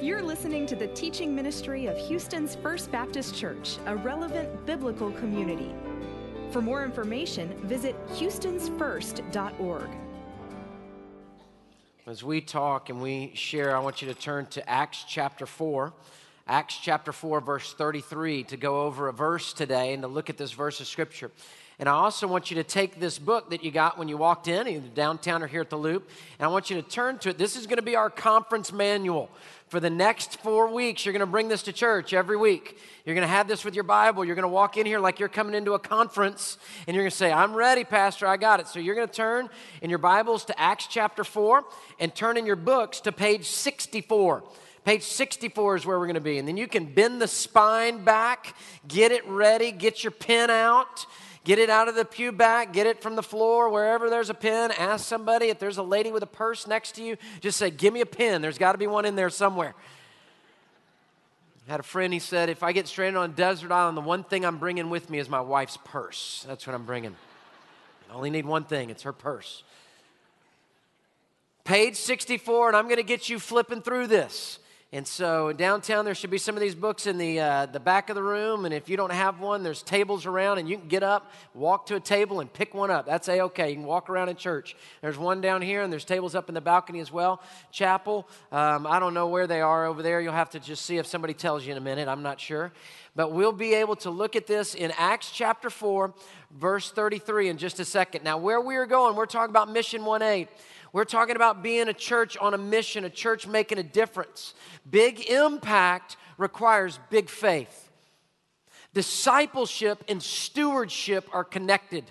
You're listening to the teaching ministry of Houston's First Baptist Church, a relevant biblical community. For more information, visit houstonsfirst.org. As we talk and we share, I want you to turn to Acts chapter 4. Acts chapter 4, verse 33, to go over a verse today and to look at this verse of Scripture. And I also want you to take this book that you got when you walked in, either downtown or here at the Loop, and I want you to turn to it. This is going to be our conference manual. For the next 4 weeks, you're going to bring this to church every week. You're going to have this with your Bible. You're going to walk in here like you're coming into a conference, and you're going to say, I'm ready, Pastor, I got it. So you're going to turn in your Bibles to Acts chapter 4 and turn in your books to page 64. Page 64 is where we're going to be. And then you can bend the spine back, get it ready, get your pen out. Get it out of the pew back, get it from the floor, wherever there's a pen. Ask somebody if there's a lady with a purse next to you. Just say, give me a pen. There's got to be one in there somewhere. I had a friend, he said, if I get stranded on a desert island, the one thing I'm bringing with me is my wife's purse. That's what I'm bringing. I only need one thing. It's her purse. Page 64, and I'm going to get you flipping through this. And so downtown, there should be some of these books in the back of the room. And if you don't have one, there's tables around, and you can get up, walk to a table, and pick one up. That's A-okay. You can walk around in church. There's one down here, and there's tables up in the balcony as well. Chapel, I don't know where they are over there. You'll have to just see if somebody tells you in a minute. I'm not sure. But we'll be able to look at this in Acts chapter 4, verse 33 in just a second. Now, where we are going, we're talking about Mission 1-8. We're talking about being a church on a mission, a church making a difference. Big impact requires big faith. Discipleship and stewardship are connected.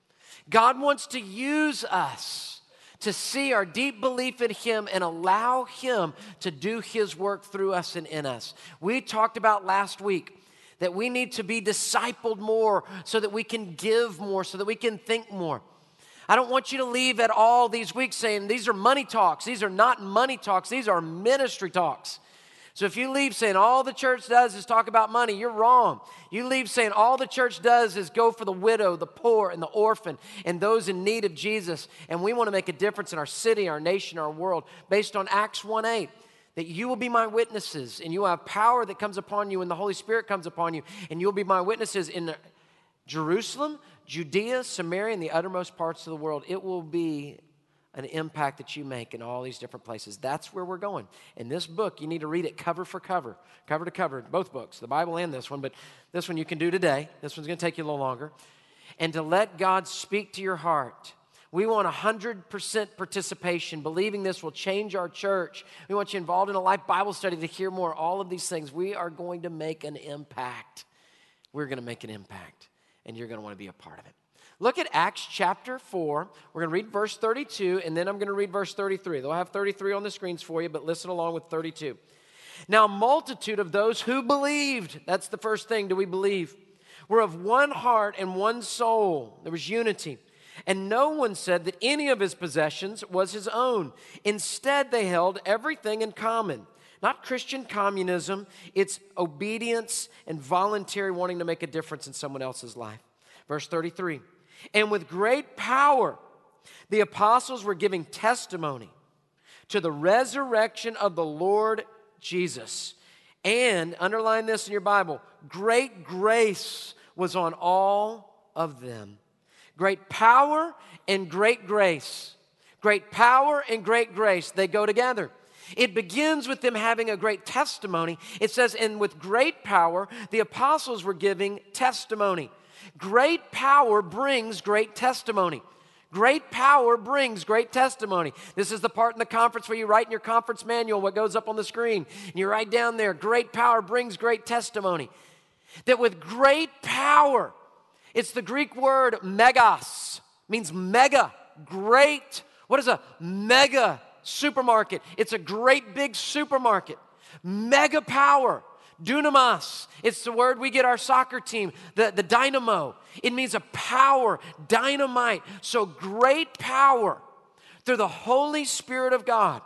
God wants to use us to see our deep belief in Him and allow Him to do His work through us and in us. We talked about last week that we need to be discipled more so that we can give more, so that we can think more. I don't want you to leave at all these weeks saying these are money talks. These are not money talks. These are ministry talks. So if you leave saying all the church does is talk about money, you're wrong. You leave saying all the church does is go for the widow, the poor, and the orphan, and those in need of Jesus. And we want to make a difference in our city, our nation, our world, based on Acts 1:8. That you will be my witnesses, and you will have power that comes upon you, and the Holy Spirit comes upon you, and you'll be my witnesses in Jerusalem, Judea, Samaria, and the uttermost parts of the world. It will be an impact that you make in all these different places. That's where we're going. In this book, you need to read it cover for cover, cover to cover, both books, the Bible and this one, but this one you can do today. This one's going to take you a little longer. And to let God speak to your heart. We want 100% participation, believing this will change our church. We want you involved in a life Bible study to hear more, all of these things. We are going to make an impact. We're going to make an impact. And you're going to want to be a part of it. Look at Acts chapter 4. We're going to read verse 32, and then I'm going to read verse 33. They'll have 33 on the screens for you, but listen along with 32. Now, a multitude of those who believed, that's the first thing, do we believe, were of one heart and one soul. There was unity. And no one said that any of his possessions was his own. Instead, they held everything in common. Not Christian communism, it's obedience and voluntary wanting to make a difference in someone else's life. Verse 33, and with great power, the apostles were giving testimony to the resurrection of the Lord Jesus. And, underline this in your Bible, great grace was on all of them. Great power and great grace. Great power and great grace, they go together. It begins with them having a great testimony. It says, and with great power, the apostles were giving testimony. Great power brings great testimony. Great power brings great testimony. This is the part in the conference where you write in your conference manual what goes up on the screen. And you write down there, great power brings great testimony. That with great power, it's the Greek word megas, means mega, great. What is a mega supermarket? It's a great big supermarket. Mega power. Dunamis. It's the word we get our soccer team, the dynamo. It means a power, dynamite. So great power through the Holy Spirit of God.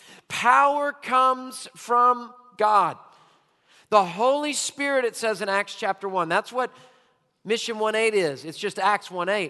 Power comes from God. The Holy Spirit, it says in Acts chapter 1. That's what Mission 1-8 is. It's just Acts 1-8.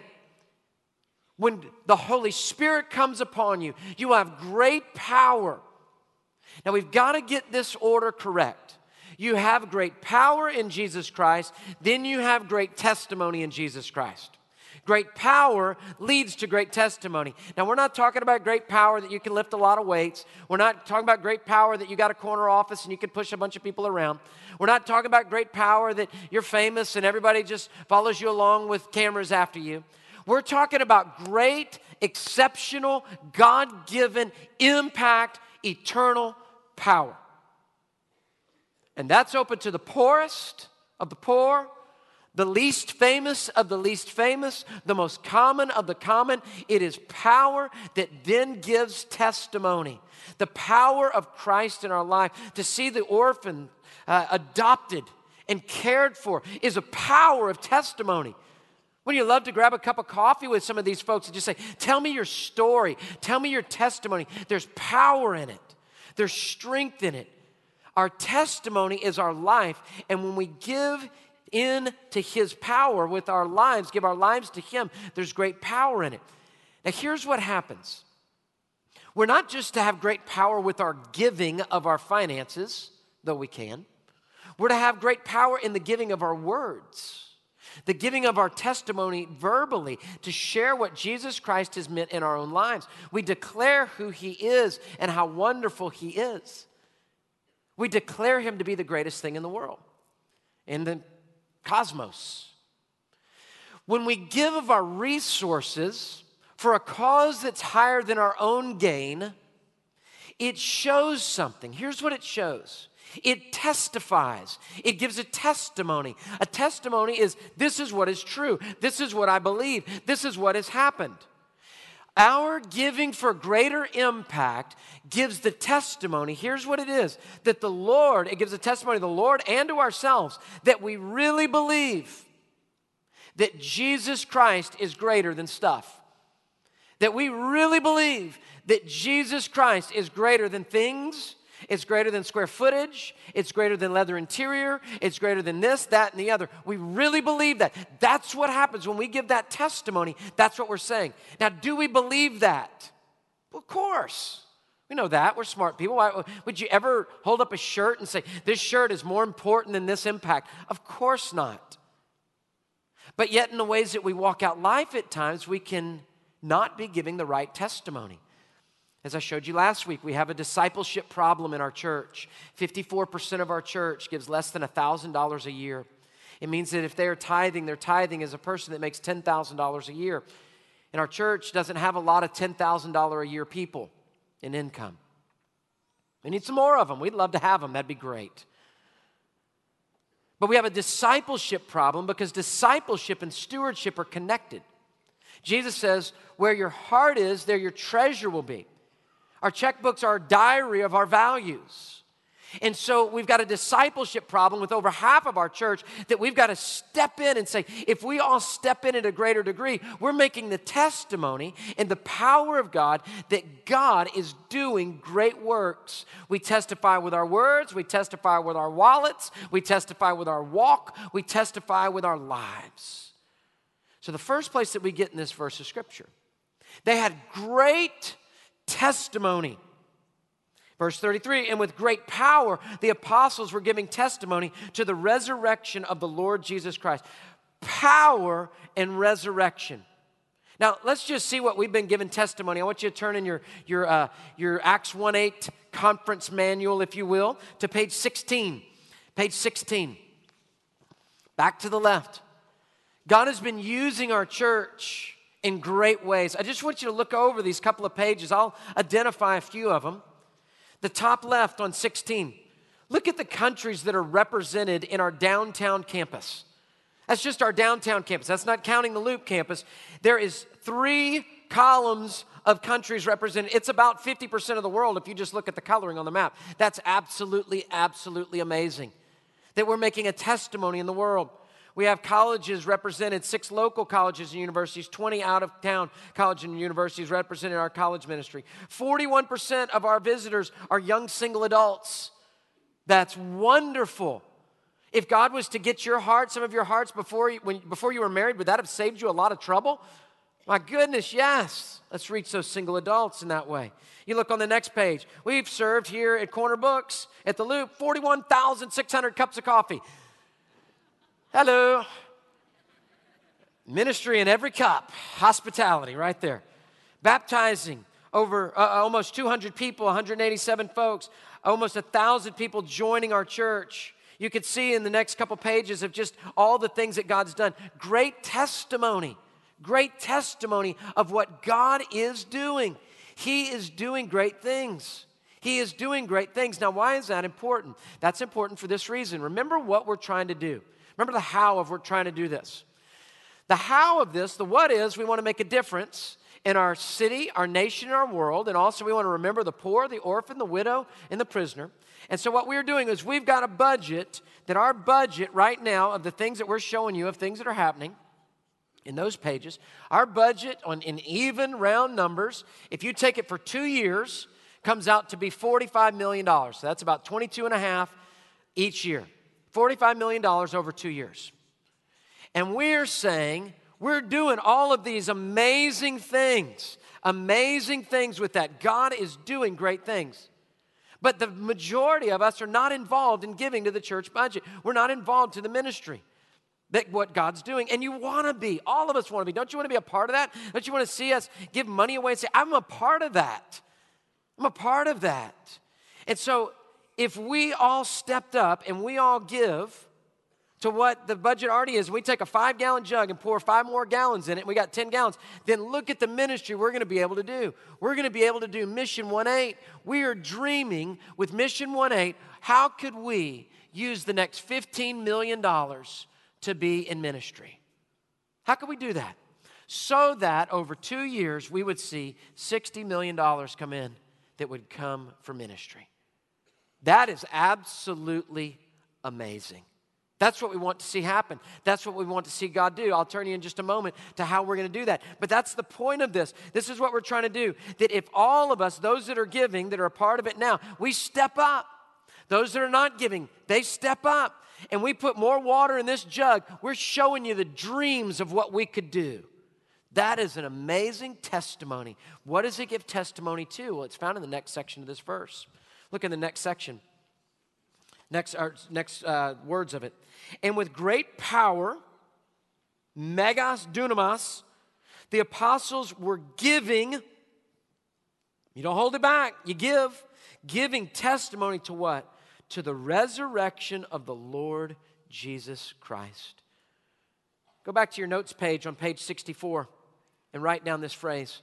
When the Holy Spirit comes upon you, you will have great power Now, we've got to get this order correct. You have great power in Jesus Christ, then you have great testimony in Jesus Christ. Great power leads to great testimony. Now, we're not talking about great power that you can lift a lot of weights. We're not talking about great power that you got a corner office and you can push a bunch of people around. We're not talking about great power that you're famous and everybody just follows you along with cameras after you. We're talking about great, exceptional, God-given impact, eternal power. And that's open to the poorest of the poor, the least famous of the least famous, the most common of the common. It is power that then gives testimony. The power of Christ in our life, to see the orphan adopted and cared for, is a power of testimony. Wouldn't you love to grab a cup of coffee with some of these folks and just say, tell me your story, tell me your testimony. There's power in it. There's strength in it. Our testimony is our life, and when we give in to His power with our lives, give our lives to Him, there's great power in it. Now, here's what happens. We're not just to have great power with our giving of our finances, though we can. We're to have great power in the giving of our words, the giving of our testimony verbally, to share what Jesus Christ has meant in our own lives. We declare who He is and how wonderful He is. We declare Him to be the greatest thing in the world, in the cosmos. When we give of our resources for a cause that's higher than our own gain, it shows something. Here's what it shows. It testifies. It gives a testimony. A testimony is, this is what is true. This is what I believe. This is what has happened. Our giving for greater impact gives the testimony. Here's what it is. That the Lord, it gives a testimony to the Lord and to ourselves that we really believe that Jesus Christ is greater than stuff. That we really believe that Jesus Christ is greater than things. It's greater than square footage. It's greater than leather interior. It's greater than this, that, and the other. We really believe that. That's what happens when we give that testimony. That's what we're saying. Now, do we believe that? Well, of course. We know that. We're smart people. Why would you ever hold up a shirt and say, this shirt is more important than this impact? Of course not. But yet, in the ways that we walk out life at times, we can not be giving the right testimony. As I showed you last week, we have a discipleship problem in our church. 54% of our church gives less than $1,000 a year. It means that if they're tithing, their tithing is a person that makes $10,000 a year. And our church doesn't have a lot of $10,000 a year people in income. We need some more of them. We'd love to have them. That'd be great. But we have a discipleship problem because discipleship and stewardship are connected. Jesus says, where your heart is, there your treasure will be. Our checkbooks are a diary of our values. And so we've got a discipleship problem with over half of our church that we've got to step in and say, if we all step in at a greater degree, we're making the testimony and the power of God that God is doing great works. We testify with our words, we testify with our wallets, we testify with our walk, we testify with our lives. So the first place that we get in this verse of Scripture, they had great testimony. Verse 33, and with great power, the apostles were giving testimony to the resurrection of the Lord Jesus Christ. Power and resurrection. Now, let's just see what we've been given testimony. I want you to turn in your Acts 1:8 conference manual, if you will, to page 16. Page 16. Back to the left. God has been using our church in great ways. I just want you to look over these couple of pages. I'll identify a few of them. The top left on 16. Look at the countries that are represented in our downtown campus. That's just our downtown campus. That's not counting the Loop campus. There is 3 columns of countries represented. It's about 50% of the world if you just look at the coloring on the map. That's absolutely, absolutely amazing that we're making a testimony in the world. We have colleges represented, 6 local colleges and universities, 20 out-of-town colleges and universities represented in our college ministry. 41% of our visitors are young single adults. That's wonderful. If God was to get your heart, some of your hearts before you were married, would that have saved you a lot of trouble? My goodness, yes. Let's reach those single adults in that way. You look on the next page. We've served here at Corner Books at the Loop 41,600 cups of coffee. Hello. Ministry in every cup. Hospitality right there. Baptizing over almost 200 people, 187 folks, almost 1,000 people joining our church. You could see in the next couple pages of just all the things that God's done. Great testimony of what God is doing. He is doing great things. He is doing great things. Now, why is that important? That's important for this reason. Remember what we're trying to do. Remember the how of we're trying to do this. The how of this, the what is, we want to make a difference in our city, our nation, and our world. And also we want to remember the poor, the orphan, the widow, and the prisoner. And so what we're doing is we've got a budget, that our budget right now of the things that we're showing you, of things that are happening in those pages, our budget in even round numbers, if you take it for 2 years, comes out to be $45 million. So that's about 22.5 each year. $45 million over 2 years. And we're saying we're doing all of these amazing things with that. God is doing great things. But the majority of us are not involved in giving to the church budget. We're not involved to the ministry, that what God's doing. And you want to be. All of us want to be. Don't you want to be a part of that? Don't you want to see us give money away and say, I'm a part of that. I'm a part of that. And so if we all stepped up and we all give to what the budget already is, we take a 5-gallon jug and pour 5 more gallons in it, and we got 10 gallons, then look at the ministry we're going to be able to do. We're going to be able to do Mission 1-8. We are dreaming with Mission 1-8, how could we use the next $15 million to be in ministry? How could we do that? So that over 2 years, we would see $60 million come in that would come for ministry. That is absolutely amazing. That's what we want to see happen. That's what we want to see God do. I'll turn you in just a moment to how we're going to do that. But that's the point of this. This is what we're trying to do. That if all of us, those that are giving, that are a part of it now, we step up. Those that are not giving, they step up. And we put more water in this jug. We're showing you the dreams of what we could do. That is an amazing testimony. What does it give testimony to? Well, it's found in the next section of this verse. Look in the next section. Next words of it. And with great power, megas, dunamis, the apostles were giving. You don't hold it back. You give. Giving testimony to what? To the resurrection of the Lord Jesus Christ. Go back to your notes page on page 64 and write down this phrase.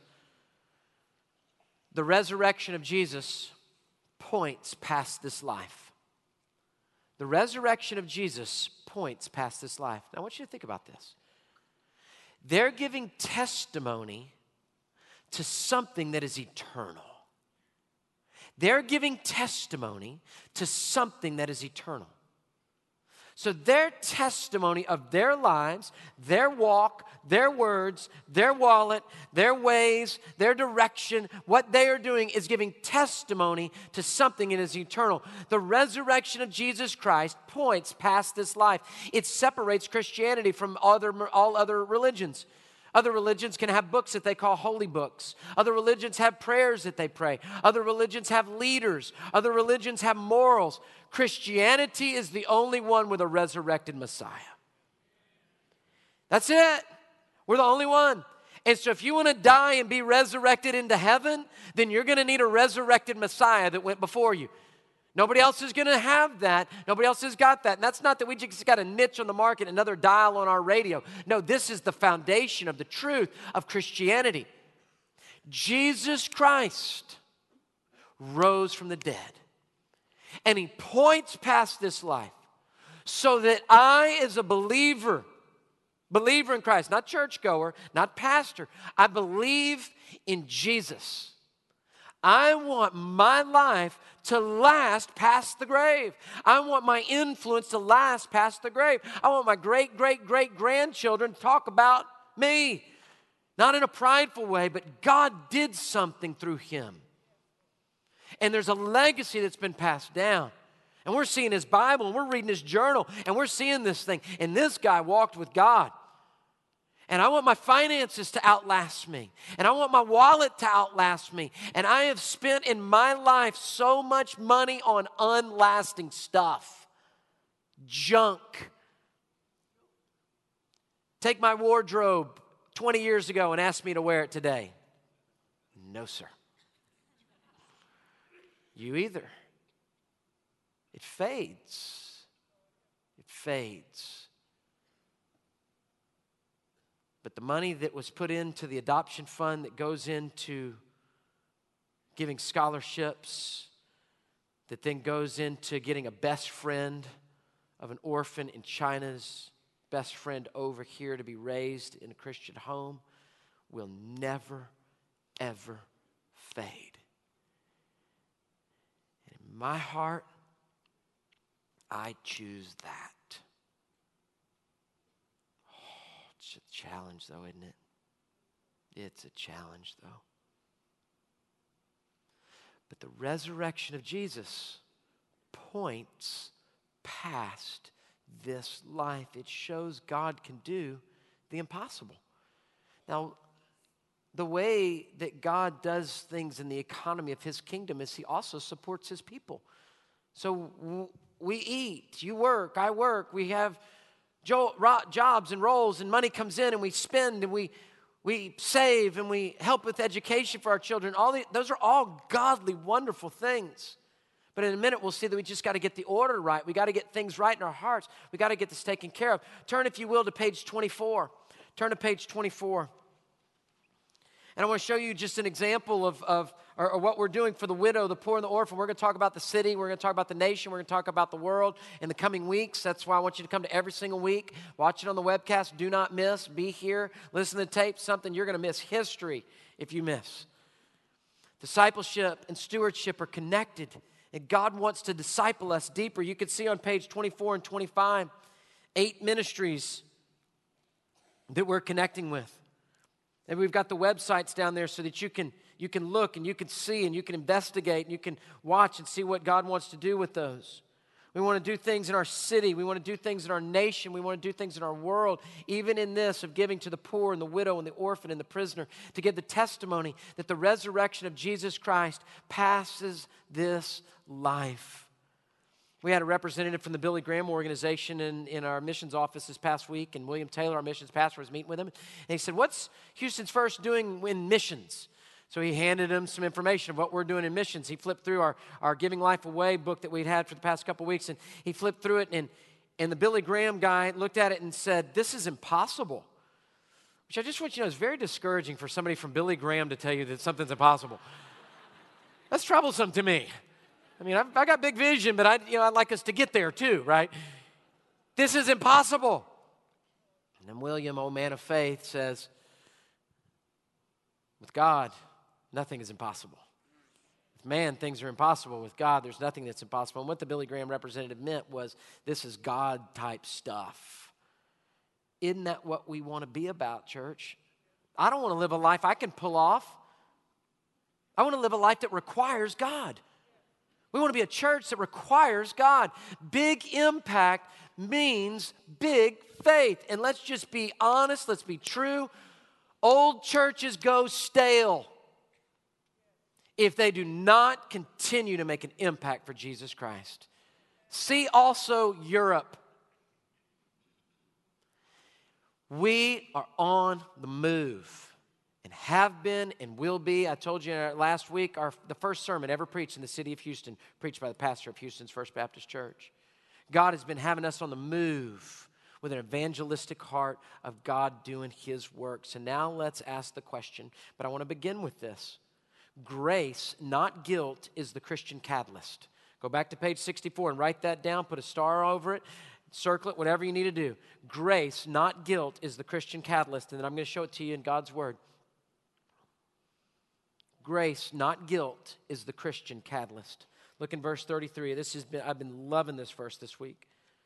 The resurrection of Jesus points past this life. The resurrection of Jesus points past this life. Now, I want you to think about this. They're giving testimony to something that is eternal. They're giving testimony to something that is eternal. So their testimony of their lives, their walk, their words, their wallet, their ways, their direction, what they are doing is giving testimony to something that is eternal. The resurrection of Jesus Christ points past this life. It separates Christianity from all other religions. Other religions can have books that they call holy books. Other religions have prayers that they pray. Other religions have leaders. Other religions have morals. Christianity is the only one with a resurrected Messiah. That's it. We're the only one. And so if you want to die and be resurrected into heaven, then you're going to need a resurrected Messiah that went before you. Nobody else is going to have that. Nobody else has got that. And that's not that we just got a niche on the market, another dial on our radio. No, this is the foundation of the truth of Christianity. Jesus Christ rose from the dead. And he points past this life so that I, as a believer in Christ, not churchgoer, not pastor, I believe in Jesus. I want my life to last past the grave. I want my influence to last past the grave. I want my great-great-great-grandchildren to talk about me. Not in a prideful way, but God did something through him. And there's a legacy that's been passed down. And we're seeing his Bible, and we're reading his journal, and we're seeing this thing. And this guy walked with God. And I want my finances to outlast me. And I want my wallet to outlast me. And I have spent in my life so much money on unlasting stuff. Junk. Take my wardrobe 20 years ago and ask me to wear it today. No, sir. You either. It fades. It fades. But the money that was put into the adoption fund that goes into giving scholarships, that then goes into getting a best friend of an orphan in China's best friend over here to be raised in a Christian home, will never, ever fade. And in my heart, I choose that. It's a challenge, though, isn't it? It's a challenge, though. But the resurrection of Jesus points past this life. It shows God can do the impossible. Now, the way that God does things in the economy of his kingdom is he also supports his people. So we eat, you work, I work, we have jobs and roles, and money comes in, and we spend, and we save, and we help with education for our children. Those are all godly, wonderful things. But in a minute, we'll see that we just got to get the order right. We got to get things right in our hearts. We got to get this taken care of. Turn, if you will, to page 24. Turn to page 24. And I want to show you just an example of what we're doing for the widow, the poor, and the orphan. We're going to talk about the city. We're going to talk about the nation. We're going to talk about the world in the coming weeks. That's why I want you to come to every single week. Watch it on the webcast. Do not miss. Be here. Listen to the tape. Something you're going to miss. History if you miss. Discipleship and stewardship are connected. And God wants to disciple us deeper. You can see on page 24 and 25, 8 ministries that we're connecting with. And we've got the websites down there so that you can look and you can see and you can investigate and you can watch and see what God wants to do with those. We want to do things in our city. We want to do things in our nation. We want to do things in our world, even in this of giving to the poor and the widow and the orphan and the prisoner, to give the testimony that the resurrection of Jesus Christ passes this life. We had a representative from the Billy Graham organization in our missions office this past week, and William Taylor, our missions pastor, was meeting with him. And he said, "What's Houston's First doing in missions?" So he handed him some information of what we're doing in missions. He flipped through our Giving Life Away book that we'd had for the past couple of weeks, and he flipped through it, and the Billy Graham guy looked at it and said, "This is impossible," which I just want you to know is very discouraging for somebody from Billy Graham to tell you that something's impossible. That's troublesome to me. I mean, I got big vision, but I'd like us to get there too, right? This is impossible. And then William, old man of faith, says, with God, nothing is impossible. With man, things are impossible. With God, there's nothing that's impossible. And what the Billy Graham representative meant was, this is God-type stuff. Isn't that what we want to be about, church? I don't want to live a life I can pull off. I want to live a life that requires God. We want to be a church that requires God. Big impact means big faith. And let's just be honest, let's be true. Old churches go stale if they do not continue to make an impact for Jesus Christ. See also Europe. We are on the move. And have been and will be. I told you last week, the first sermon ever preached in the city of Houston, preached by the pastor of Houston's First Baptist Church. God has been having us on the move with an evangelistic heart of God doing his work. So now let's ask the question, but I want to begin with this. Grace, not guilt, is the Christian catalyst. Go back to page 64 and write that down, put a star over it, circle it, whatever you need to do. Grace, not guilt, is the Christian catalyst, and then I'm going to show it to you in God's Word. Grace, not guilt, is the Christian catalyst. Look in verse 33. I've been loving this verse this week.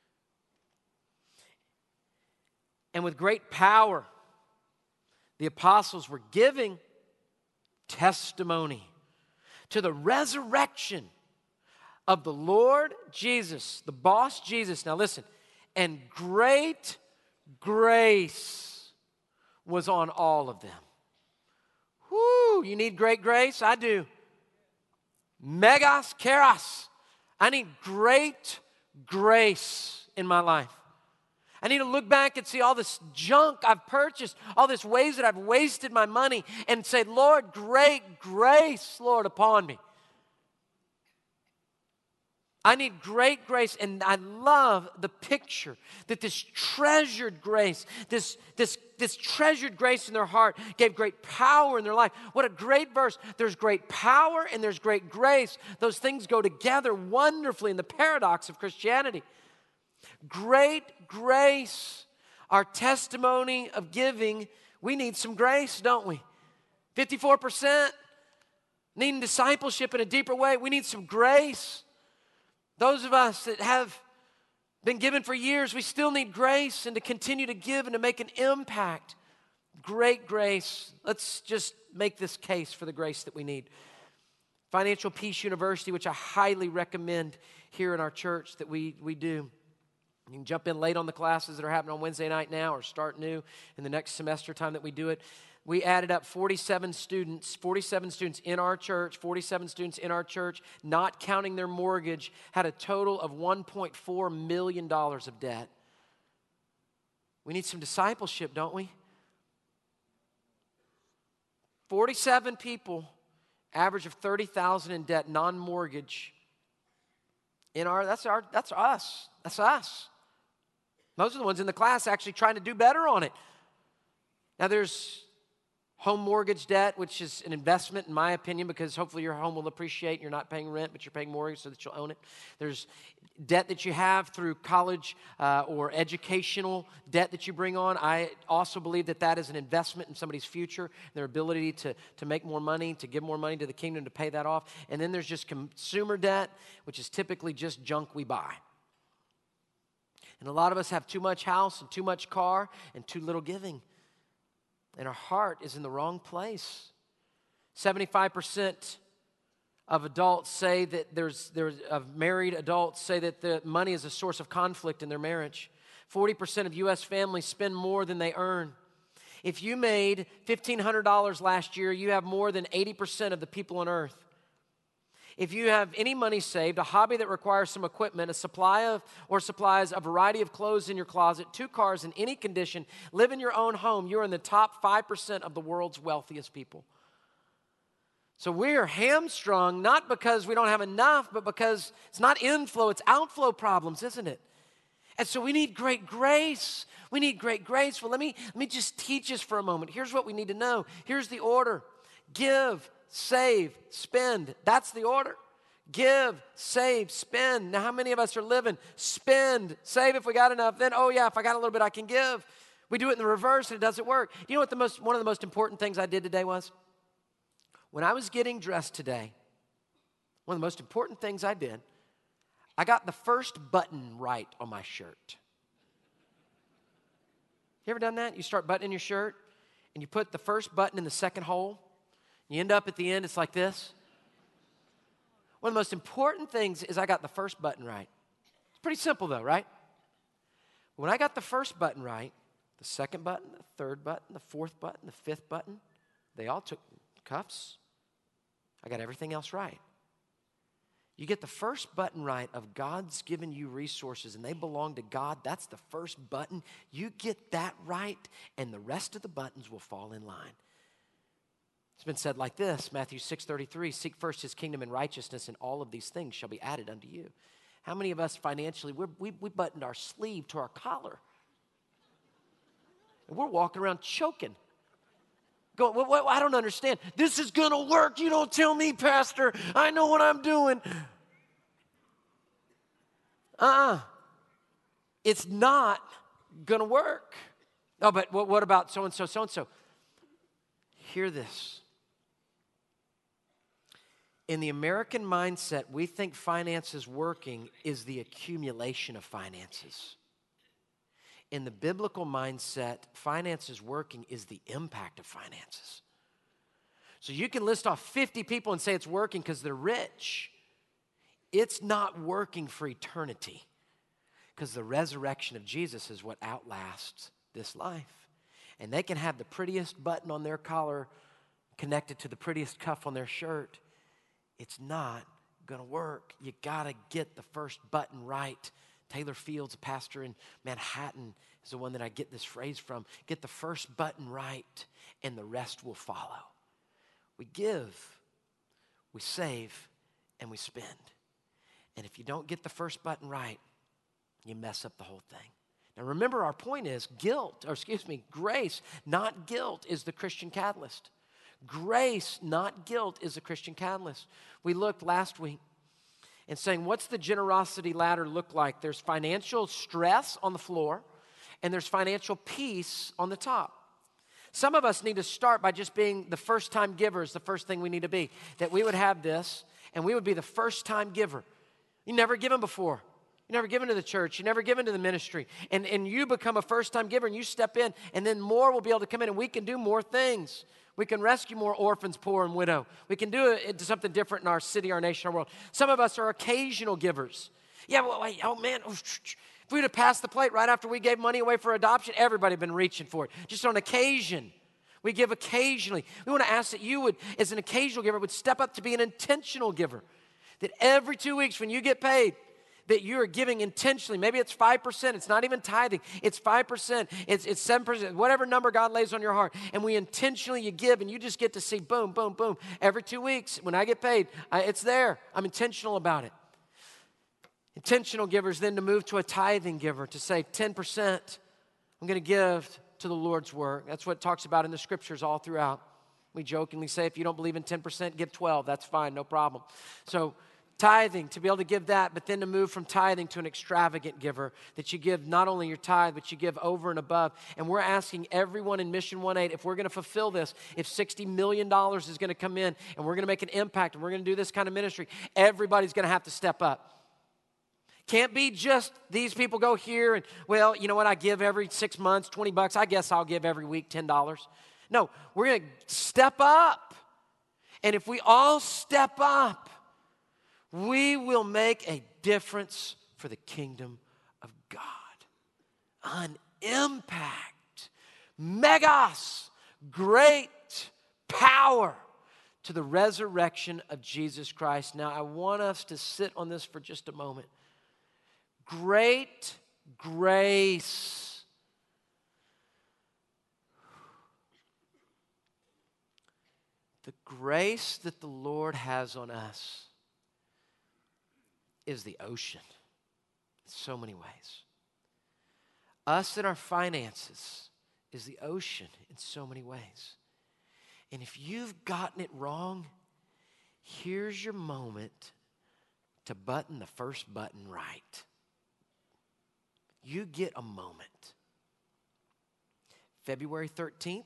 And with great power, the apostles were giving testimony to the resurrection of the Lord Jesus, the boss Jesus. Now listen, and great grace was on all of them. Whoo, you need great grace? I do. Megas charis. I need great grace in my life. I need to look back and see all this junk I've purchased, all these ways that I've wasted my money, and say, Lord, great grace, Lord, upon me. I need great grace, and I love the picture that this treasured grace, this treasured grace in their heart gave great power in their life. What a great verse. There's great power and there's great grace. Those things go together wonderfully in the paradox of Christianity. Great grace, our testimony of giving, we need some grace, don't we? 54% needing discipleship in a deeper way. We need some grace. Those of us that have been given for years, we still need grace and to continue to give and to make an impact. Great grace. Let's just make this case for the grace that we need. Financial Peace University, which I highly recommend here in our church that we do. You can jump in late on the classes that are happening on Wednesday night now or start new in the next semester time that we do it. We added up 47 students in our church, not counting their mortgage, had a total of $1.4 million of debt. We need some discipleship, don't we? 47 people, average of $30,000 in debt, non-mortgage. That's us. Those are the ones in the class actually trying to do better on it. Now there's home mortgage debt, which is an investment in my opinion, because hopefully your home will appreciate. You're not paying rent, but you're paying mortgage so that you'll own it. There's debt that you have through college or educational debt that you bring on. I also believe that that is an investment in somebody's future, their ability to make more money, to give more money to the kingdom, to pay that off. And then there's just consumer debt, which is typically just junk we buy. And a lot of us have too much house and too much car and too little giving. And our heart is in the wrong place. 75% of adults say that of married adults say that the money is a source of conflict in their marriage. 40% of U.S. families spend more than they earn. If you made $1,500 last year, you have more than 80% of the people on earth. If you have any money saved, a hobby that requires some equipment, supplies a variety of clothes in your closet, 2 cars in any condition, live in your own home, you're in the top 5% of the world's wealthiest people. So we're hamstrung, not because we don't have enough, but because it's not inflow, it's outflow problems, isn't it? And so we need great grace. We need great grace. Well, let me just teach us for a moment. Here's what we need to know. Here's the order. Give, save, spend. That's the order. Give, save, spend. Now, how many of us are living? Spend, save if we got enough. Then, oh yeah, if I got a little bit, I can give. We do it in the reverse and it doesn't work. You know what one of the most important things I did today was? When I was getting dressed today, one of the most important things I did, I got the first button right on my shirt. You ever done that? You start buttoning your shirt and you put the first button in the second hole. You end up at the end, it's like this. One of the most important things is I got the first button right. It's pretty simple though, right? When I got the first button right, the second button, the third button, the fourth button, the fifth button, they all took cuffs. I got everything else right. You get the first button right of God's given you resources and they belong to God. That's the first button. You get that right and the rest of the buttons will fall in line. It's been said like this, Matthew 6:33, seek first his kingdom and righteousness and all of these things shall be added unto you. How many of us financially, we buttoned our sleeve to our collar. And we're walking around choking. Going, well, I don't understand. This is going to work. You don't tell me, Pastor. I know what I'm doing. It's not going to work. Oh, but what about so-and-so, so-and-so? Hear this. In the American mindset, we think finances working is the accumulation of finances. In the biblical mindset, finances working is the impact of finances. So you can list off 50 people and say it's working because they're rich. It's not working for eternity because the resurrection of Jesus is what outlasts this life. And they can have the prettiest button on their collar connected to the prettiest cuff on their shirt. It's not going to work. You got to get the first button right. Taylor Fields, a pastor in Manhattan, is the one that I get this phrase from. Get the first button right, and the rest will follow. We give, we save, and we spend. And if you don't get the first button right, you mess up the whole thing. Now remember, our point is grace, not guilt, is the Christian catalyst. Grace, not guilt, is the Christian catalyst. We looked last week and saying, what's the generosity ladder look like? There's financial stress on the floor, and there's financial peace on the top. Some of us need to start by just being the first-time givers, the first thing we need to be, that we would have this, and we would be the first-time giver. You never given before. You never given to the church. You never given to the ministry. And you become a first-time giver, and you step in, and then more will be able to come in, and we can do more things. We can rescue more orphans, poor, and widow. We can do something different in our city, our nation, our world. Some of us are occasional givers. Yeah, well, wait, oh man, if we would have passed the plate right after we gave money away for adoption, everybody had been reaching for it. Just on occasion. We give occasionally. We want to ask that you would, as an occasional giver, would step up to be an intentional giver. That every 2 weeks when you get paid, that you are giving intentionally. Maybe it's 5%. It's not even tithing. It's 5%. It's 7%. Whatever number God lays on your heart. And you give, and you just get to see boom, boom, boom. Every 2 weeks when I get paid, it's there. I'm intentional about it. Intentional givers then to move to a tithing giver, to say 10% I'm going to give to the Lord's work. That's what it talks about in the scriptures all throughout. We jokingly say if you don't believe in 10%, give 12. That's fine, no problem. So tithing, to be able to give that, but then to move from tithing to an extravagant giver, that you give not only your tithe, but you give over and above. And we're asking everyone in Mission 1-8, if we're going to fulfill this, if $60 million is going to come in, and we're going to make an impact, and we're going to do this kind of ministry, everybody's going to have to step up. Can't be just these people go here and, well, you know what, I give every 6 months, $20. I guess I'll give every week $10. No, we're going to step up. And if we all step up, we will make a difference for the kingdom of God. An impact. Megas, great power to the resurrection of Jesus Christ. Now, I want us to sit on this for just a moment. Great grace. The grace that the Lord has on us is the ocean in so many ways. Us and our finances is the ocean in so many ways. And if you've gotten it wrong, here's your moment to button the first button right. You get a moment. February 13th,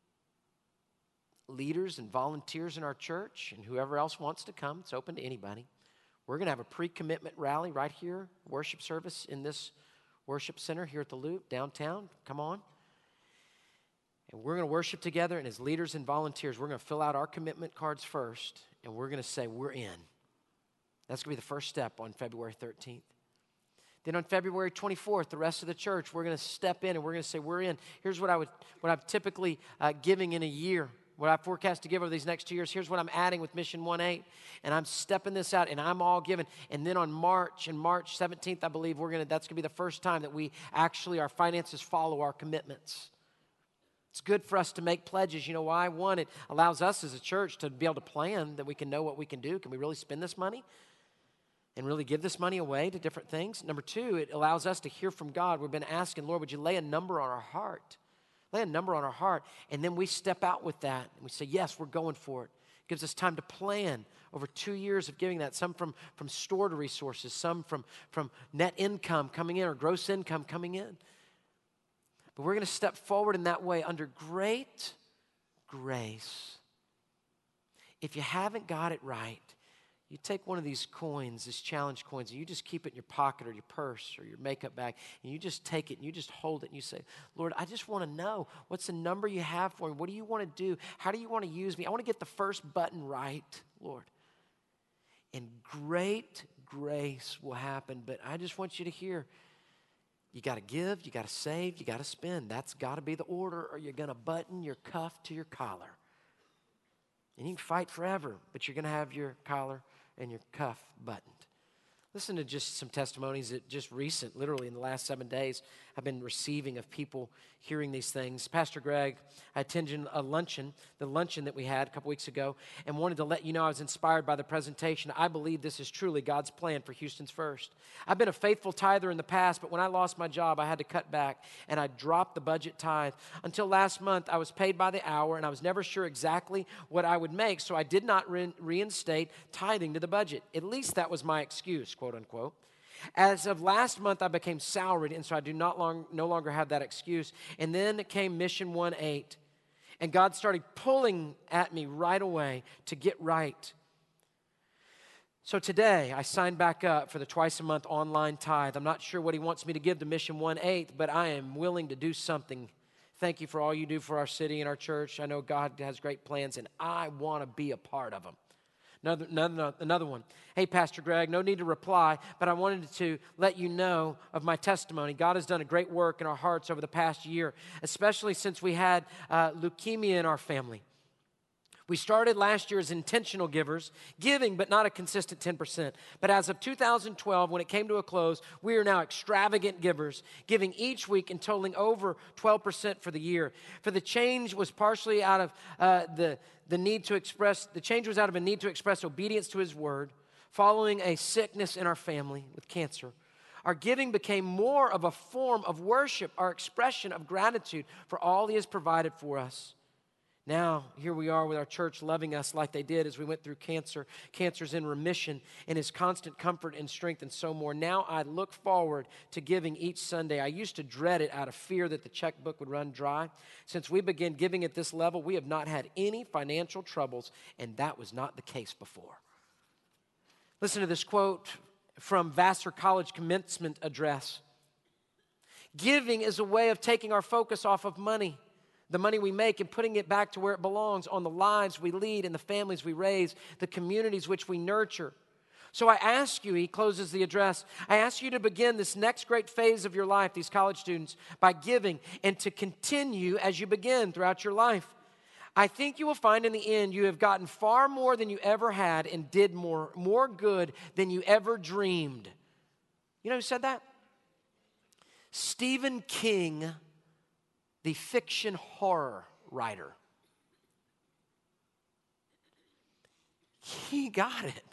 leaders and volunteers in our church and whoever else wants to come, it's open to anybody. We're going to have a pre-commitment rally right here, worship service in this worship center here at the Loop, downtown. Come on. And we're going to worship together, and as leaders and volunteers, we're going to fill out our commitment cards first, and we're going to say we're in. That's going to be the first step on February 13th. Then on February 24th, the rest of the church, we're going to step in and we're going to say, we're in. Here's what I'm typically giving in a year, what I forecast to give over these next 2 years. Here's what I'm adding with Mission 1-8. And I'm stepping this out and I'm all giving. And then on March 17th, I believe that's going to be the first time that our finances follow our commitments. It's good for us to make pledges. You know why? One, it allows us as a church to be able to plan, that we can know what we can do. Can we really spend this money? And really give this money away to different things. Number two, it allows us to hear from God. We've been asking, Lord, would you lay a number on our heart? Lay a number on our heart. And then we step out with that. And we say, yes, we're going for it. It gives us time to plan over 2 years of giving that. Some from stored resources. Some from net income coming in or gross income coming in. But we're going to step forward in that way under great grace. If you haven't got it right, you take one of these coins, these challenge coins, and you just keep it in your pocket or your purse or your makeup bag, and you just take it and you just hold it and you say, Lord, I just want to know, what's the number you have for me? What do you want to do? How do you want to use me? I want to get the first button right, Lord. And great grace will happen, but I just want you to hear, You got to give, you got to save, you got to spend. That's got to be the order, or you're going to button your cuff to your collar. And you can fight forever, but you're going to have your collar and your cuff buttoned. Listen to just some testimonies that just recent, literally in the last 7 days, I've been receiving of people hearing these things. Pastor Greg, I attended the luncheon that we had a couple weeks ago, and wanted to let you know I was inspired by the presentation. I believe this is truly God's plan for Houston's First. I've been a faithful tither in the past, but when I lost my job, I had to cut back, and I dropped the budget tithe. Until last month, I was paid by the hour, and I was never sure exactly what I would make, so I did not reinstate tithing to the budget. At least that was my excuse, quote unquote. As of last month, I became salaried, and so I do no longer have that excuse. And then came Mission 1-8, and God started pulling at me right away to get right. So today, I signed back up for the twice-a-month online tithe. I'm not sure what He wants me to give to Mission 1-8, but I am willing to do something. Thank you for all you do for our city and our church. I know God has great plans, and I want to be a part of them. Another one. Hey, Pastor Greg, no need to reply, but I wanted to let you know of my testimony. God has done a great work in our hearts over the past year, especially since we had leukemia in our family. We started last year as intentional givers, giving but not a consistent 10%. But as of 2012, when it came to a close, we are now extravagant givers, giving each week and totaling over 12% for the year. For the change was partially out of the need to express obedience to His word, following a sickness in our family with cancer. Our giving became more of a form of worship, our expression of gratitude for all He has provided for us. Now, here we are with our church loving us like they did as we went through cancer. Cancer's in remission, and His constant comfort and strength and so more. Now I look forward to giving each Sunday. I used to dread it out of fear that the checkbook would run dry. Since we began giving at this level, we have not had any financial troubles, and that was not the case before. Listen to this quote from Vassar College commencement address. Giving is a way of taking our focus off of money, the money we make, and putting it back to where it belongs, on the lives we lead and the families we raise, the communities which we nurture. So I ask you, he closes the address, I ask you to begin this next great phase of your life, these college students, by giving, and to continue as you begin throughout your life. I think you will find in the end you have gotten far more than you ever had and did more good than you ever dreamed. You know who said that? Stephen King, the fiction horror writer. He got it.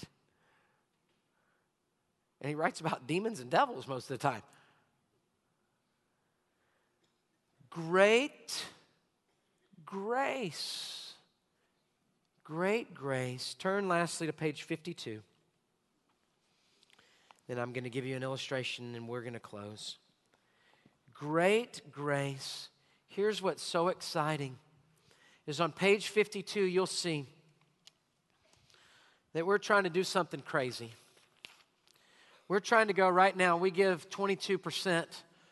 And he writes about demons and devils most of the time. Great grace. Great grace. Turn lastly to page 52. Then I'm going to give you an illustration and we're going to close. Great grace. Here's what's so exciting is on page 52, you'll see that we're trying to do something crazy. We're trying to go right now, we give 22%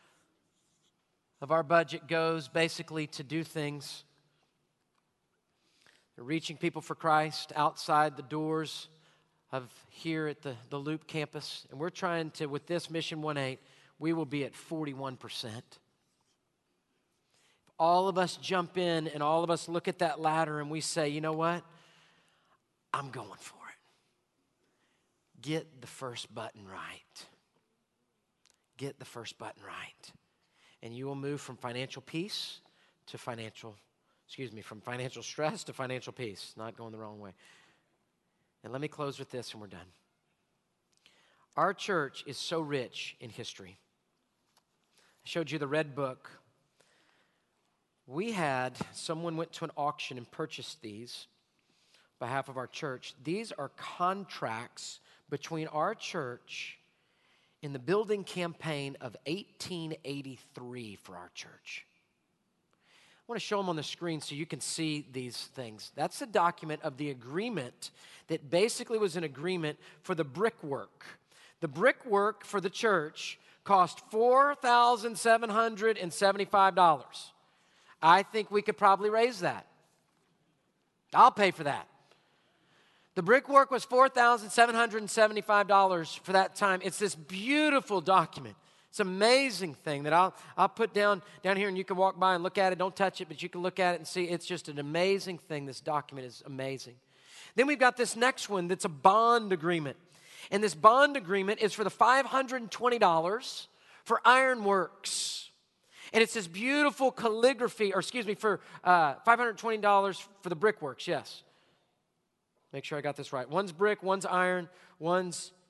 of our budget goes basically to do things. Reaching people for Christ outside the doors of here at the Loop campus. And we're trying to, with this Mission 1-8, we will be at 41%. All of us jump in and all of us look at that ladder and we say, you know what? I'm going for it. Get the first button right. Get the first button right. And you will move from financial peace to from financial stress to financial peace. Not going the wrong way. And let me close with this and we're done. Our church is so rich in history. I showed you the red book. Someone went to an auction and purchased these on behalf of our church. These are contracts between our church in the building campaign of 1883 for our church. I want to show them on the screen so you can see these things. That's a document of the agreement that basically was an agreement for the brickwork. The brickwork for the church cost $4,775. I think we could probably raise that. I'll pay for that. The brickwork was $4,775 for that time. It's this beautiful document. It's an amazing thing that I'll put down here, and you can walk by and look at it. Don't touch it, but you can look at it and see. It's just an amazing thing. This document is amazing. Then we've got this next one that's a bond agreement. And this bond agreement is for the $520 for ironworks. And it's this beautiful calligraphy, for $520 for the brickworks, yes. Make sure I got this right. One's brick, one's iron, one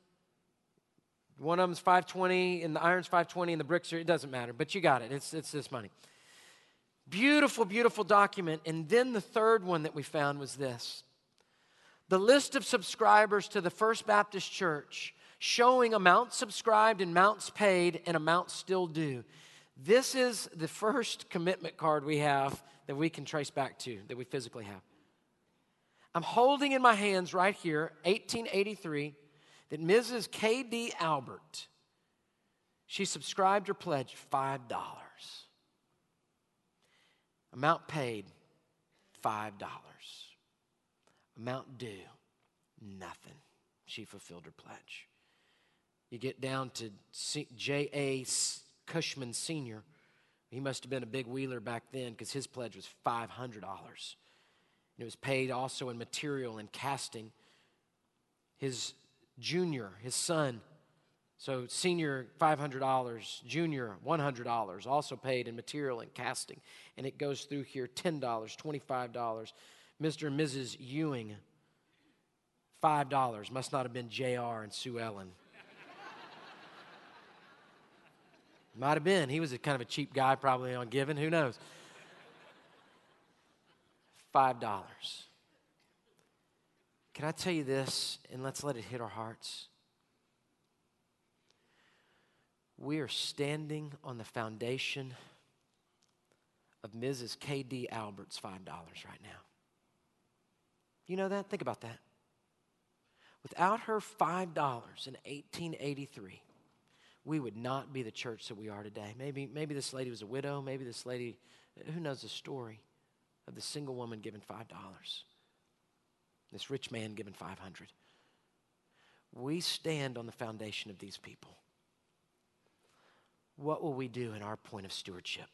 of them's $520, and the iron's $520, and the bricks it doesn't matter, but you got it. It's this money. Beautiful, beautiful document. And then the third one that we found was this. The list of subscribers to the First Baptist Church showing amounts subscribed and amounts paid and amounts still due. This is the first commitment card we have that we can trace back to, that we physically have. I'm holding in my hands right here, 1883, that Mrs. K.D. Albert, she subscribed or pledged $5. Amount paid, $5. Amount due, nothing. She fulfilled her pledge. You get down to J.A. Cushman Sr. He must have been a big wheeler back then because his pledge was $500. It was paid also in material and casting. His son, so senior $500, junior $100, also paid in material and casting. And it goes through here, $10, $25. Mr. and Mrs. Ewing, $5. Must not have been J.R. and Sue Ellen. Might have been. He was a kind of a cheap guy probably on giving. Who knows? $5. Can I tell you this, and let's let it hit our hearts? We are standing on the foundation of Mrs. K.D. Albert's $5 right now. You know that? Think about that. Without her $5 in 1883, we would not be the church that we are today. Maybe this lady was a widow. Maybe this lady, who knows the story of the single woman giving $5. This rich man giving $500. We stand on the foundation of these people. What will we do in our point of stewardship?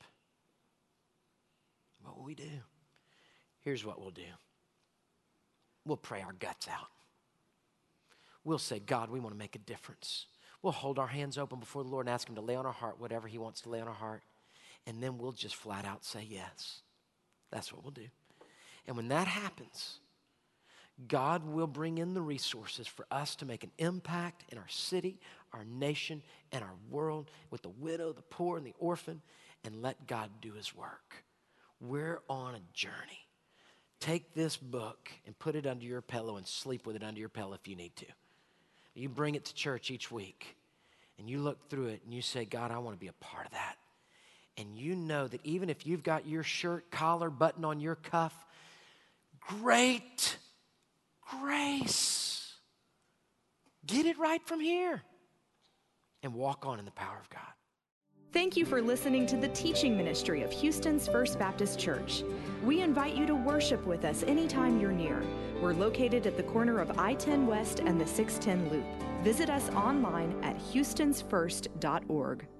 What will we do? Here's what we'll do. We'll pray our guts out. We'll say, God, we want to make a difference. We'll hold our hands open before the Lord and ask Him to lay on our heart whatever He wants to lay on our heart. And then we'll just flat out say yes. That's what we'll do. And when that happens, God will bring in the resources for us to make an impact in our city, our nation, and our world with the widow, the poor, and the orphan, and let God do His work. We're on a journey. Take this book and put it under your pillow and sleep with it under your pillow if you need to. You bring it to church each week, and you look through it, and you say, God, I want to be a part of that. And you know that even if you've got your shirt collar button on your cuff, great grace. Get it right from here and walk on in the power of God. Thank you for listening to the teaching ministry of Houston's First Baptist Church. We invite you to worship with us anytime you're near. We're located at the corner of I-10 West and the 610 Loop. Visit us online at houstonsfirst.org.